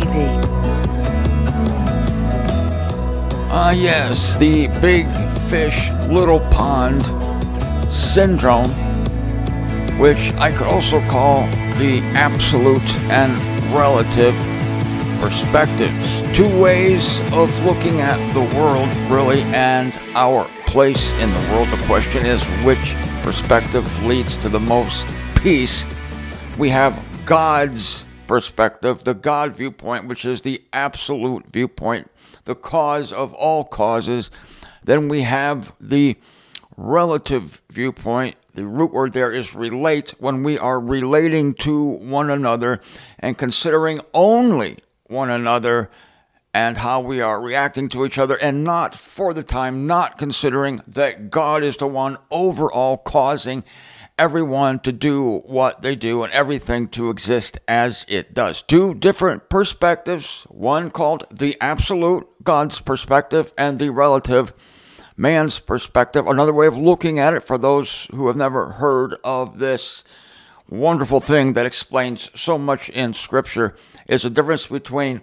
TV. Yes, the big fish, little pond syndrome, which I could also call the absolute and relative perspectives. Two ways of looking at the world, really, and our place in the world. The question is, which perspective leads to the most peace? We have God's perspective, the God viewpoint, which is the absolute viewpoint, the cause of all causes. Then we have the relative viewpoint. The root word there is relate, when we are relating to one another and considering only one another and how we are reacting to each other, and not, for the time, not considering that God is the one overall causing everyone to do what they do and everything to exist as it does. Two different perspectives, one called the absolute, God's perspective, and the relative, man's perspective. Another way of looking at it, for those who have never heard of this wonderful thing that explains so much in Scripture, is the difference between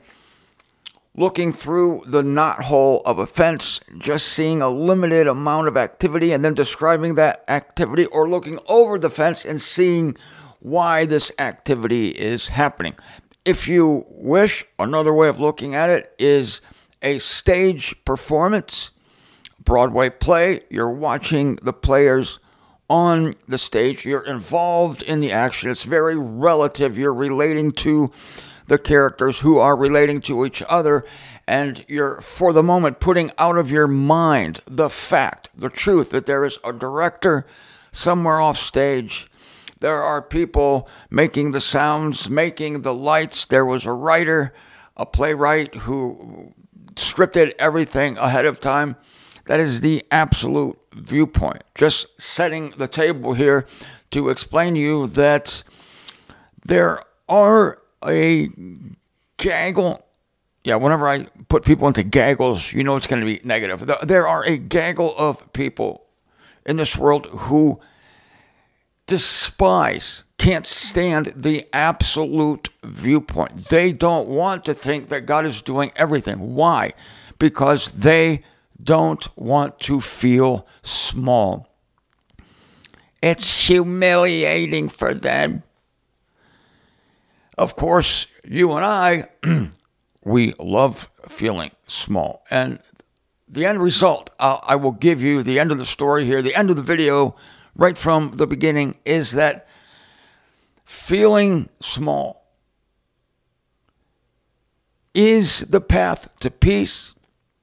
looking through the knothole of a fence, just seeing a limited amount of activity and then describing that activity, or looking over the fence and seeing why this activity is happening. If you wish, another way of looking at it is a stage performance, Broadway play. You're watching the players on the stage. You're involved in the action. It's very relative. You're relating to the characters who are relating to each other, and you're, for the moment, putting out of your mind the fact, the truth, that there is a director somewhere off stage. There are people making the sounds, making the lights. There was a writer, a playwright who scripted everything ahead of time. That is the absolute viewpoint. Just setting the table here to explain to you that there are a gaggle. Yeah, whenever I put people into gaggles, you know it's going to be negative. There are a gaggle of people in this world who despise, can't stand the absolute viewpoint. They don't want to think that God is doing everything. Why? Because they don't want to feel small. It's humiliating for them. Of course, you and I, we love feeling small. And the end result, I will give you the end of the story here, the end of the video, right from the beginning, is that feeling small is the path to peace.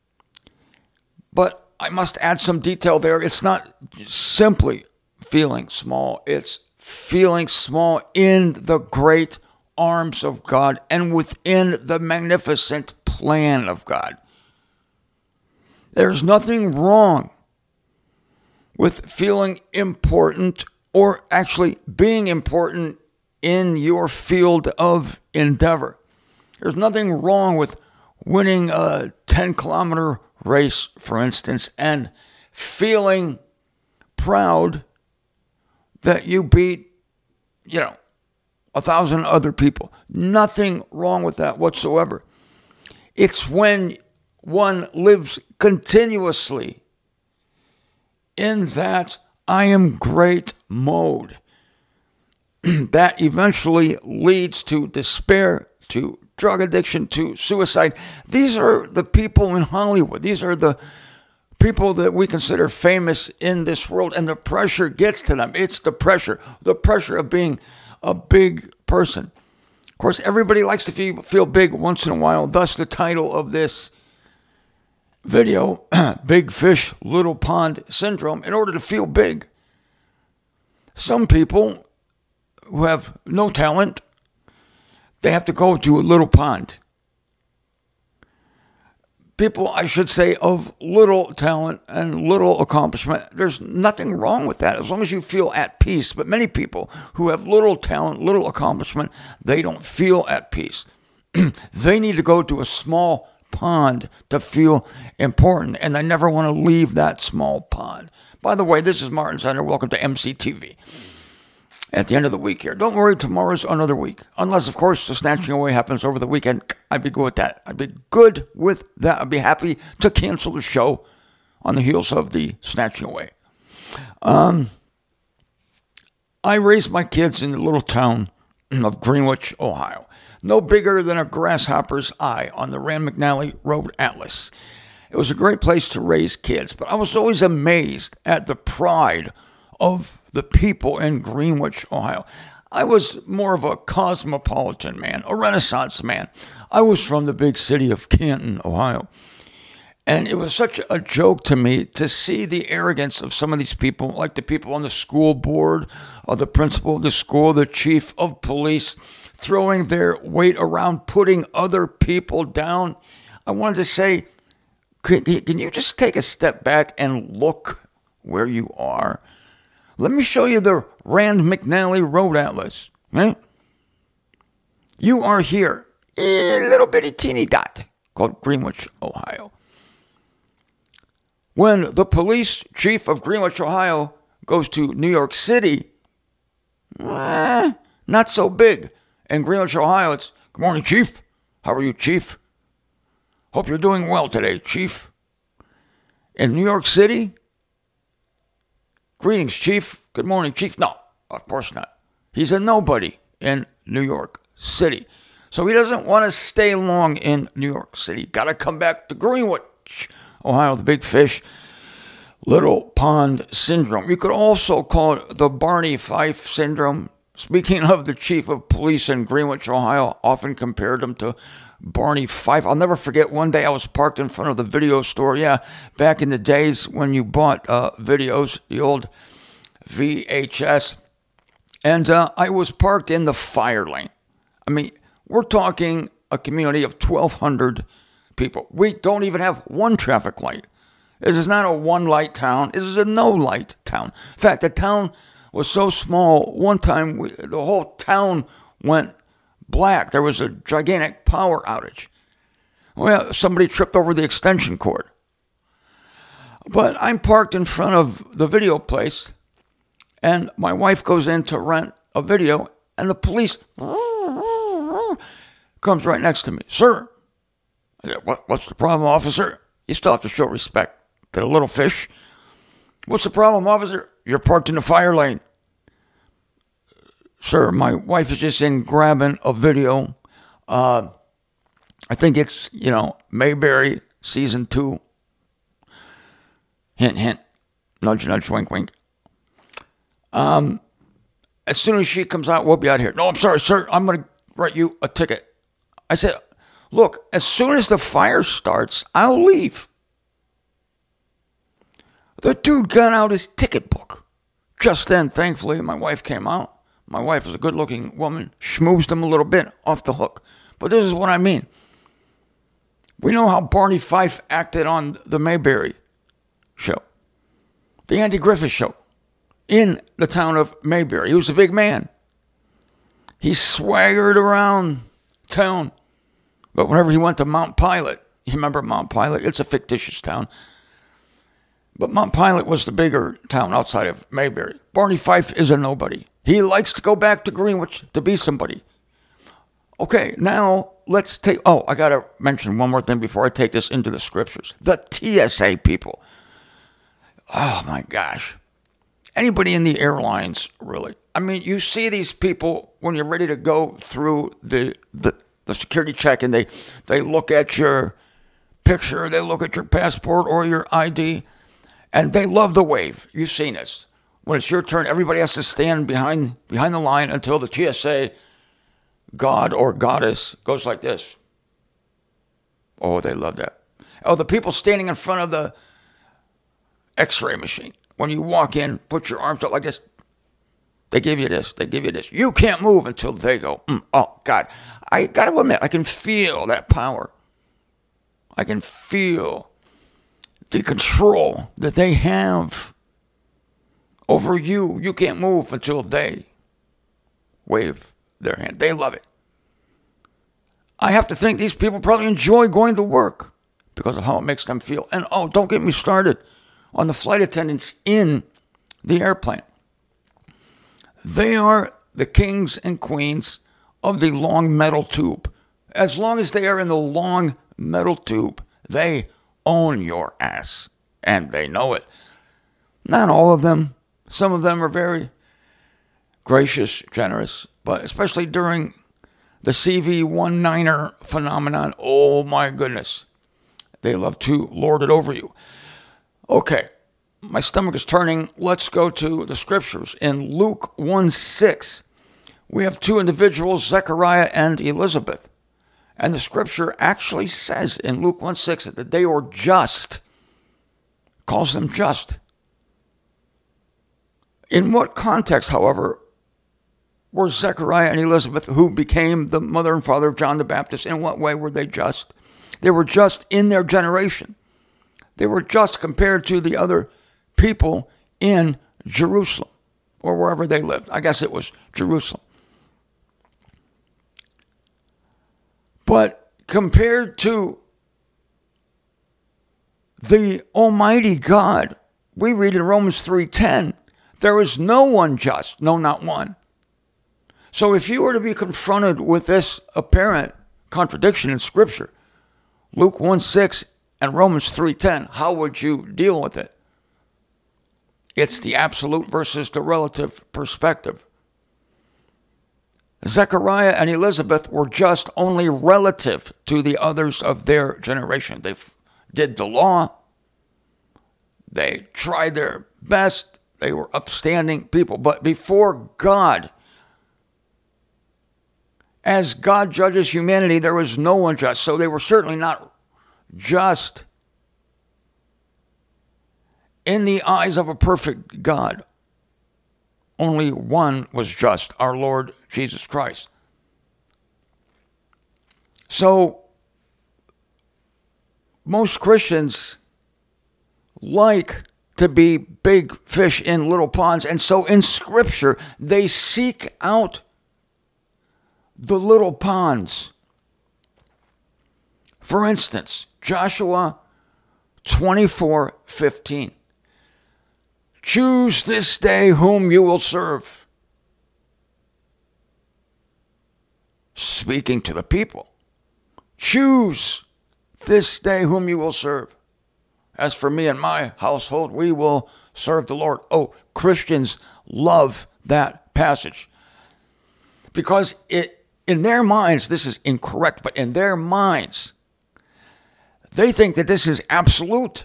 But I must add some detail there. It's not simply feeling small. It's feeling small in the great arms of God and within the magnificent plan of God. There's nothing wrong with feeling important, or actually being important in your field of endeavor. There's nothing wrong with winning a 10-kilometer race, for instance, and feeling proud that you beat, 1,000 other people. Nothing wrong with that whatsoever. It's when one lives continuously in that I am great mode that eventually leads to despair, to drug addiction, to suicide. These are the people in Hollywood. These are the people that we consider famous in this world, and the pressure gets to them. It's the pressure of being a big person. Of course, everybody likes to feel big once in a while. Thus, the title of this video, Big Fish, Little Pond Syndrome. In order to feel big, some people who have no talent, they have to go to a little pond. People, I should say, of little talent and little accomplishment, there's nothing wrong with that as long as you feel at peace. But many people who have little talent, little accomplishment, they don't feel at peace. They need to go to a small pond to feel important, and they never want to leave that small pond. By the way, this is Martin Sender. Welcome to MCTV. at the end of the week here. Don't worry, tomorrow's another week. Unless, of course, the snatching away happens over the weekend. I'd be good with that. I'd be good with that. I'd be happy to cancel the show on the heels of the snatching away. I raised my kids in the little town of Greenwich, Ohio. No bigger than a grasshopper's eye on the Rand McNally Road Atlas. It was a great place to raise kids, but I was always amazed at the pride of the people in Greenwich, Ohio. I was more of a cosmopolitan man, a Renaissance man. I was from the big city of Canton, Ohio. And it was such a joke to me to see the arrogance of some of these people, like the people on the school board, or the principal of the school, the chief of police, throwing their weight around, putting other people down. I wanted to say, can you just take a step back and look where you are? Let me show you the Rand McNally Road Atlas. Right? You are here, a little bitty teeny dot called Greenwich, Ohio. When the police chief of Greenwich, Ohio goes to New York City, not so big. In Greenwich, Ohio, it's, good morning, Chief. How are you, Chief? Hope you're doing well today, Chief. In New York City, greetings, Chief. Good morning, Chief. No, of course not. He's a nobody in New York City. So he doesn't want to stay long in New York City. Got to come back to Greenwich, Ohio, the big fish, little pond syndrome. You could also call it the Barney Fife syndrome. Speaking of the chief of police in Greenwich, Ohio, often compared him to Barney Fife. I'll never forget one day I was parked in front of the video store. Yeah, back in the days when you bought videos, the old VHS. And I was parked in the fire lane. I mean, we're talking a community of 1,200 people. We don't even have one traffic light. This is not a one-light town. This is a no-light town. In fact, the town was so small, one time the whole town went black. There was a gigantic power outage. Well, somebody tripped over the extension cord. But I'm parked in front of the video place, and my wife goes in to rent a video, and the police comes right next to me. Sir, what's the problem, officer? You still have to show respect to the little fish. What's the problem, officer? You're parked in the fire lane. Sir, my wife is just in grabbing a video. I think it's, Mayberry season 2. Hint, hint. Nudge, nudge, wink, wink. As soon as she comes out, we'll be out here. No, I'm sorry, sir. I'm going to write you a ticket. I said, look, as soon as the fire starts, I'll leave. The dude got out his ticket book. Just then, thankfully, my wife came out. My wife is a good-looking woman. Schmoozed him a little bit off the hook. But this is what I mean. We know how Barney Fife acted on the Mayberry show. The Andy Griffith show. In the town of Mayberry. He was a big man. He swaggered around town. But whenever he went to Mount Pilot, you remember Mount Pilot? It's a fictitious town. But Mount Pilot was the bigger town outside of Mayberry. Barney Fife is a nobody. He likes to go back to Greenwich to be somebody. Okay, now let's take... Oh, I got to mention one more thing before I take this into the scriptures. The TSA people. Oh, my gosh. Anybody in the airlines, really. I mean, you see these people when you're ready to go through the security check, and they look at your picture, they look at your passport or your ID, and they love the wave. You've seen this. When it's your turn, everybody has to stand behind the line until the TSA god or goddess goes like this. Oh, they love that. Oh, the people standing in front of the X-ray machine. When you walk in, put your arms out like this. They give you this. They give you this. You can't move until they go. Oh, God. I got to admit, I can feel that power. I can feel the control that they have over you. You can't move until they wave their hand. They love it. I have to think these people probably enjoy going to work because of how it makes them feel. And, oh, don't get me started on the flight attendants in the airplane. They are the kings and queens of the long metal tube. As long as they are in the long metal tube, they own your ass, and they know it. Not all of them. Some of them are very gracious, generous, but especially during the CV-19er phenomenon, oh my goodness, they love to lord it over you. Okay, my stomach is turning. Let's go to the scriptures. In Luke 1:6, we have two individuals, Zechariah and Elizabeth. And the scripture actually says in Luke 1:6 that they were just, calls them just. In what context, however, were Zechariah and Elizabeth, who became the mother and father of John the Baptist, in what way were they just? They were just in their generation. They were just compared to the other people in Jerusalem, or wherever they lived. I guess it was Jerusalem. But compared to the Almighty God, we read in Romans 3:10, there is no one just, no, not one. So if you were to be confronted with this apparent contradiction in Scripture, Luke 1:6 and Romans 3:10, how would you deal with it? It's the absolute versus the relative perspective. Zechariah and Elizabeth were just only relative to the others of their generation. They did the law. They tried their best. They were upstanding people. But before God, as God judges humanity, there was no one just. So they were certainly not just in the eyes of a perfect God. Only one was just, our Lord Jesus Christ. So most Christians like to be big fish in little ponds, and so in Scripture they seek out the little ponds. For instance, Joshua 24:15. Choose this day whom you will serve. Speaking to the people. Choose this day whom you will serve. As for me and my household, we will serve the Lord. Oh, Christians love that passage. Because in their minds, this is incorrect, but in their minds, they think that this is absolute.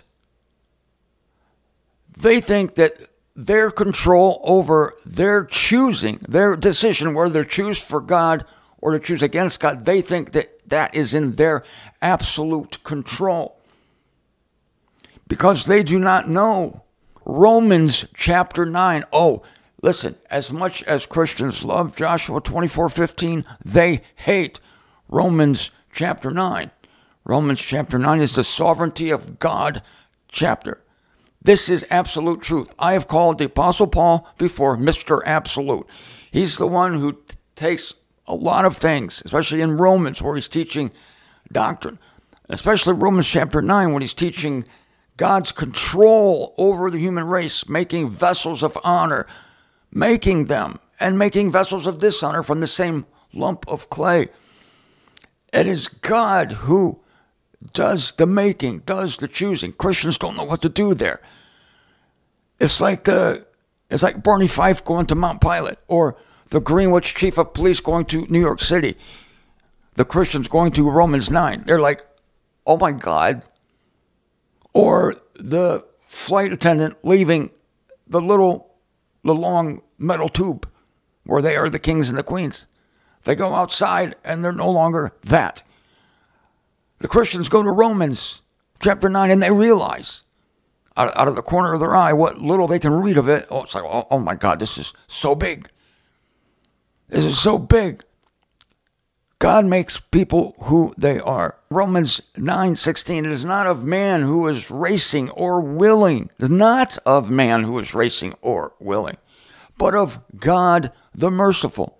They think that their control over their choosing, their decision whether to choose for God or to choose against God, they think that that is in their absolute control. Because they do not know Romans chapter 9. Oh, listen, as much as Christians love Joshua 24:15, they hate Romans chapter 9. Romans chapter 9 is the sovereignty of God chapter. This is absolute truth. I have called the Apostle Paul before Mr. Absolute. He's the one who takes a lot of things, especially in Romans where he's teaching doctrine, especially Romans chapter 9 when he's teaching God's control over the human race, making vessels of honor, making them, and making vessels of dishonor from the same lump of clay. It is God who does the making, does the choosing. Christians don't know what to do there. It's like Barney Fife going to Mount Pilot, or the Greenwich chief of police going to New York City. The Christians going to Romans 9. They're like, oh my God. Or the flight attendant leaving the long metal tube where they are the kings and the queens. They go outside and they're no longer that. The Christians go to Romans chapter 9 and they realize out of the corner of their eye what little they can read of it. Oh, it's like, oh my God, this is so big. This is so big. God makes people who they are. Romans 9:16, it is not of man who is racing or willing. It is not of man who is racing or willing, but of God the merciful.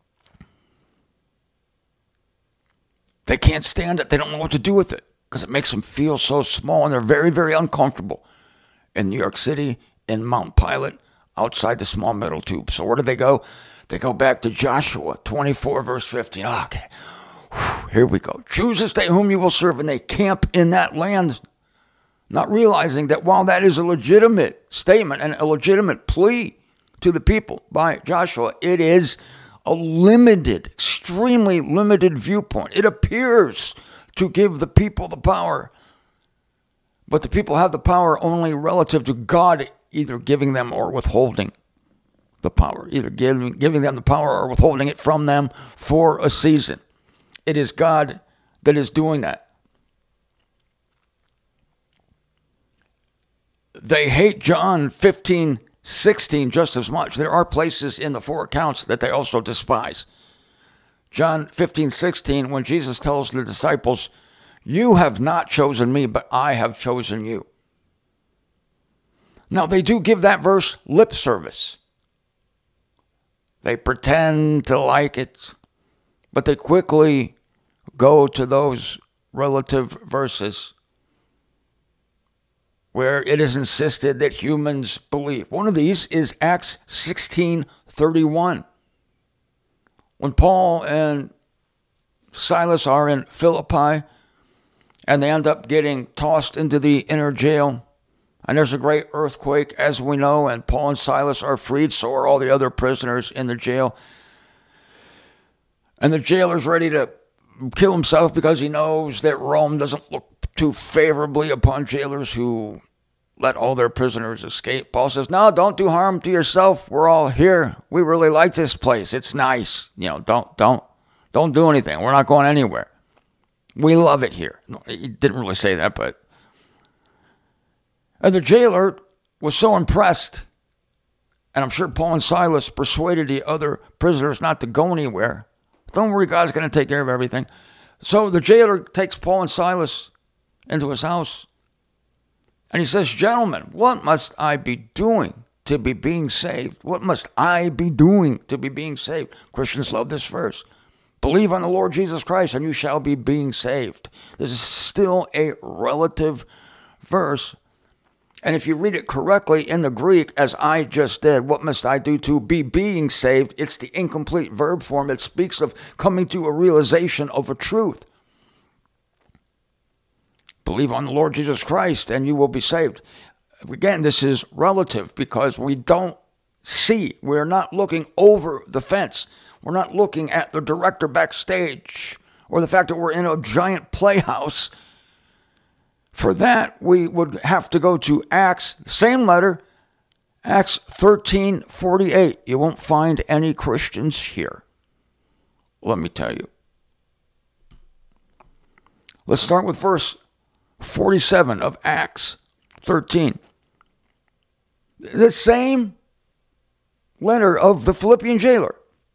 They can't stand it. They don't know what to do with it because it makes them feel so small, and they're very, very uncomfortable. In New York City, in Mount Pilot, outside the small metal tube. So where do they go? They go back to Joshua 24, verse 15. Okay, here we go. Choose this day whom you will serve, and they camp in that land, not realizing that while that is a legitimate statement and a legitimate plea to the people by Joshua, it is a limited, extremely limited viewpoint. It appears to give the people the power, but the people have the power only relative to God either giving them or withholding the power, either giving them the power or withholding it from them for a season. It is God that is doing that. They hate John 15:16 just as much. There are places in the four accounts that they also despise. John 15:16, when Jesus tells the disciples, you have not chosen me, but I have chosen you. Now, they do give that verse lip service. They pretend to like it, but they quickly go to those relative verses where it is insisted that humans believe. One of these is Acts 16:31. When Paul and Silas are in Philippi and they end up getting tossed into the inner jail, and there's a great earthquake, as we know, and Paul and Silas are freed, so are all the other prisoners in the jail. And the jailer's ready to kill himself because he knows that Rome doesn't look too favorably upon jailers who let all their prisoners escape. Paul says, no, don't do harm to yourself. We're all here. We really like this place. It's nice. Don't do anything. We're not going anywhere. We love it here. No, he didn't really say that, but. And the jailer was so impressed, and I'm sure Paul and Silas persuaded the other prisoners not to go anywhere. Don't worry, God's going to take care of everything. So the jailer takes Paul and Silas into his house, and he says, gentlemen, what must I be doing to be being saved? What must I be doing to be being saved? Christians love this verse. Believe on the Lord Jesus Christ, and you shall be being saved. This is still a relative verse. And if you read it correctly in the Greek, as I just did, what must I do to be being saved? It's the incomplete verb form. It speaks of coming to a realization of a truth. Believe on the Lord Jesus Christ and you will be saved. Again, this is relative because we don't see. We're not looking over the fence. We're not looking at the director backstage or the fact that we're in a giant playhouse. For that, we would have to go to Acts, same letter, Acts 13:48. You won't find any Christians here. Let me tell you. Let's start with verse 47 of Acts 13. The same letter of the Philippian jailer.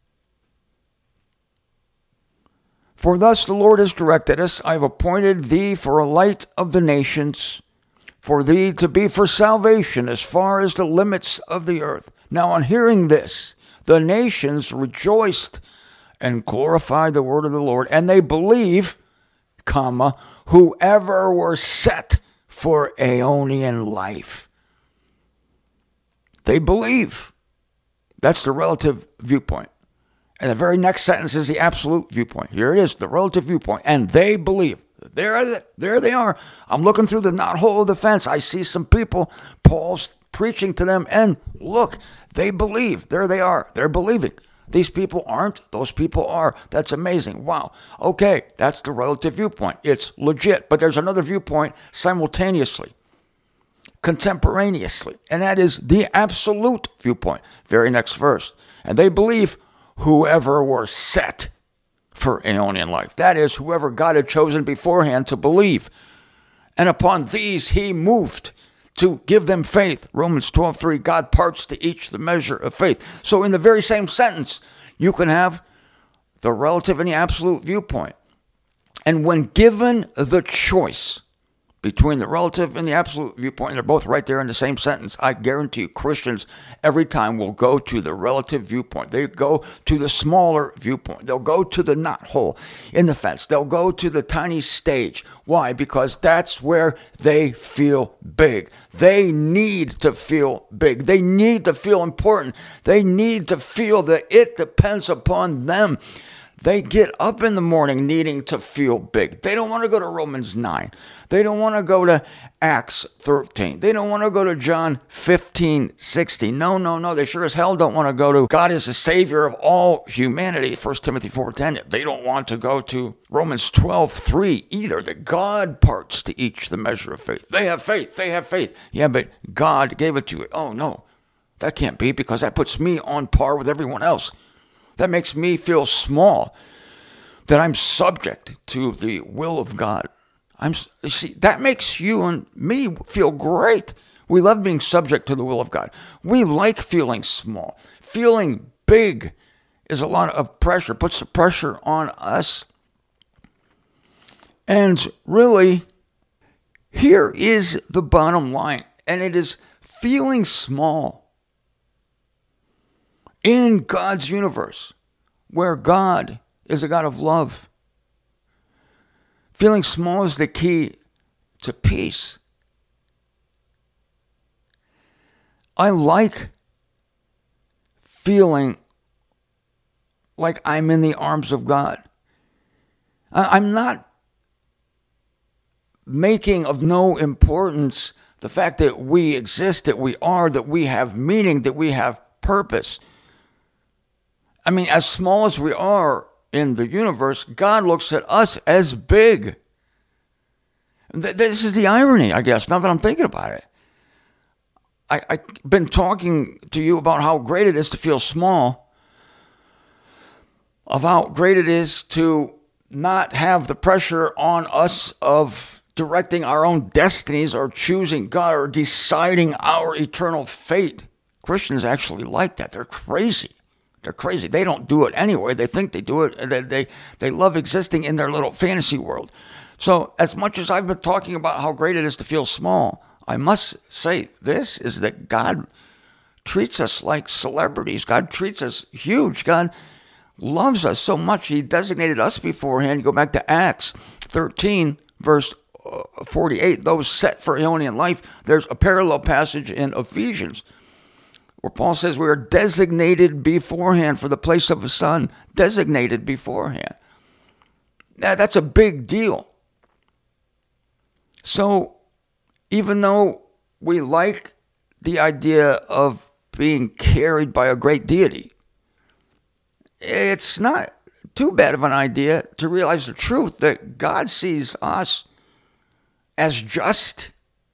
For thus the Lord has directed us, I have appointed thee for a light of the nations, for thee to be for salvation as far as the limits of the earth. Now on hearing this, the nations rejoiced and glorified the word of the Lord, and they believe, whoever were set for Aeonian life. They believe. That's the relative viewpoint. And the very next sentence is the absolute viewpoint. Here it is, the relative viewpoint. And they believe. There they are. I'm looking through the knothole of the fence. I see some people. Paul's preaching to them. And look, they believe. There they are. They're believing. These people aren't. Those people are. That's amazing. Wow. Okay, that's the relative viewpoint. It's legit. But there's another viewpoint simultaneously, contemporaneously. And that is the absolute viewpoint. Very next verse. And they believe whoever were set for Aeonian life. That is, whoever God had chosen beforehand to believe. And upon these he moved to give them faith. Romans 12:3, God parts to each the measure of faith. So in the very same sentence, you can have the relative and the absolute viewpoint. And when given the choice between the relative and the absolute viewpoint. They're both right there in the same sentence. I guarantee you, Christians every time will go to the relative viewpoint. They go to the smaller viewpoint. They'll go to the knothole in the fence. They'll go to the tiny stage. Why? Because that's where they feel big. They need to feel big. They need to feel important. They need to feel that it depends upon them. They get up in the morning needing to feel big. They don't want to go to Romans 9. They don't want to go to Acts 13. They don't want to go to John 15:60. No. They sure as hell don't want to go to God is the Savior of all humanity, 1 Timothy 4:10. They don't want to go to Romans 12:3 either. That God parts to each the measure of faith. They have faith. They have faith. Yeah, but God gave it to you. Oh, no. That can't be, because that puts me on par with everyone else. That makes me feel small, that I'm subject to the will of God. You see, that makes you and me feel great. We love being subject to the will of God. We like feeling small. Feeling big is a lot of pressure, puts the pressure on us. And really, here is the bottom line, and it is feeling small in God's universe, where God is a God of love. Feeling small is the key to peace. I like feeling like I'm in the arms of God. I'm not making of no importance the fact that we exist, that we are, that we have meaning, that we have purpose. I mean, as small as we are in the universe, God looks at us as big. This is the irony, I guess, now that I'm thinking about it. I've been talking to you about how great it is to feel small, of how great it is to not have the pressure on us of directing our own destinies or choosing God or deciding our eternal fate. Christians actually like that. They're crazy. They're crazy. They don't do it anyway. They think they do it. They love existing in their little fantasy world. So as much as I've been talking about how great it is to feel small, I must say this is that God treats us like celebrities. God treats us huge. God loves us so much. He designated us beforehand. You go back to Acts 13, verse 48. Those set for Aeonian life. There's a parallel passage in Ephesians where Paul says we are designated beforehand for the place of a son. Designated beforehand. Now, that's a big deal. So, even though we like the idea of being carried by a great deity, it's not too bad of an idea to realize the truth that God sees us as just.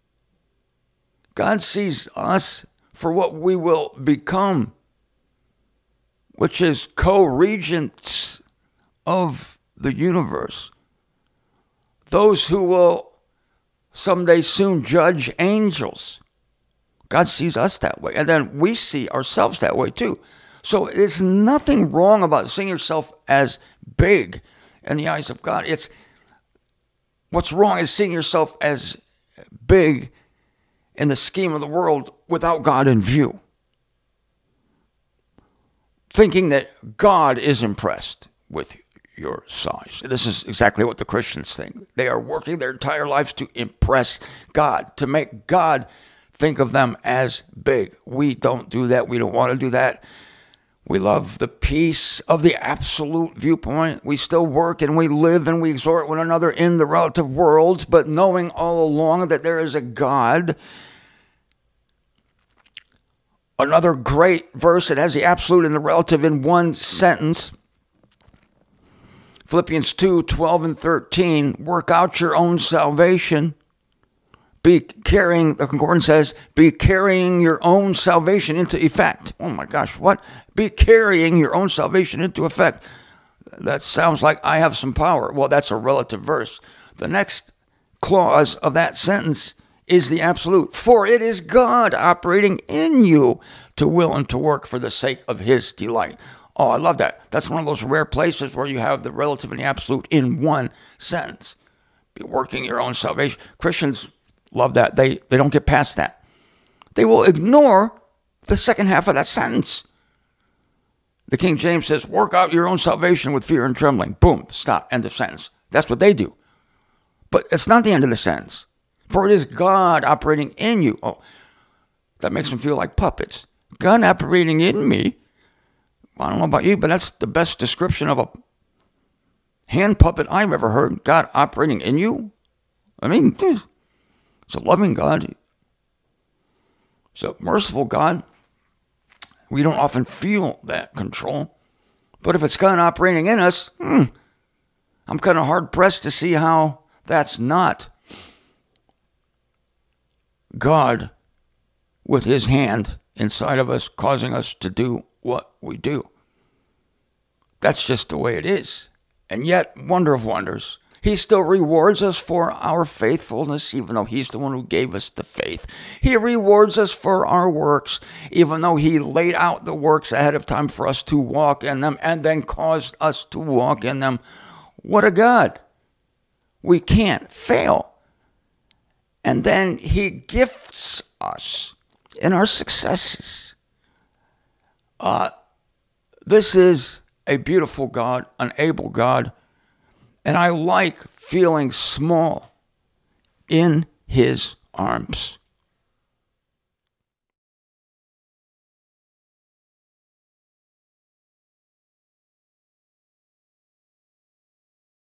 God sees us for what we will become, which is co-regents of the universe. Those who will someday soon judge angels. God sees us that way. And then we see ourselves that way too. So there's nothing wrong about seeing yourself as big in the eyes of God. What's wrong is seeing yourself as big in the scheme of the world without God in view. Thinking that God is impressed with your size. This is exactly what the Christians think. They are working their entire lives to impress God, to make God think of them as big. We don't do that. We don't want to do that. We love the peace of the absolute viewpoint. We still work and we live and we exhort one another in the relative world, but knowing all along that there is a God. Another great verse that has the absolute and the relative in one sentence. Philippians 2:12 and 13. Work out your own salvation. The concordance says, be carrying your own salvation into effect. Oh my gosh, what? Be carrying your own salvation into effect. That sounds like I have some power. Well, that's a relative verse. The next clause of that sentence is the absolute. For it is God operating in you to will and to work for the sake of his delight. Oh, I love that. That's one of those rare places where you have the relative and the absolute in one sentence. be working your own salvation. Christians love that. They don't get past that. They will ignore the second half of that sentence. The King James says, work out your own salvation with fear and trembling. Boom, stop, end of sentence. That's what they do. But it's not the end of the sentence. For it is God operating in you. Oh, that makes them feel like puppets. God operating in me. I don't know about you, but that's the best description of a hand puppet I've ever heard. God operating in you. I mean, it's a loving God. It's a merciful God. We don't often feel that control. But if it's God operating in us, I'm kind of hard-pressed to see how that's not God with his hand inside of us, causing us to do what we do. That's just the way it is. And yet, wonder of wonders, he still rewards us for our faithfulness, even though he's the one who gave us the faith. He rewards us for our works, even though he laid out the works ahead of time for us to walk in them and then caused us to walk in them. What a God. We can't fail. And then he gifts us in our successes. This is a beautiful God, an able God, and I like feeling small in his arms.